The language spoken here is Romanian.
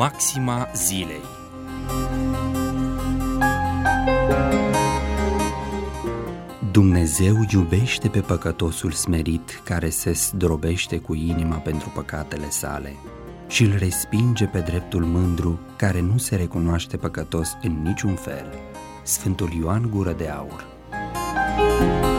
Maxima zilei. Dumnezeu iubește pe păcătosul smerit care se zdrobește cu inima pentru păcatele sale și îl respinge pe dreptul mândru care nu se recunoaște păcătos în niciun fel. Sfântul Ioan Gură de Aur.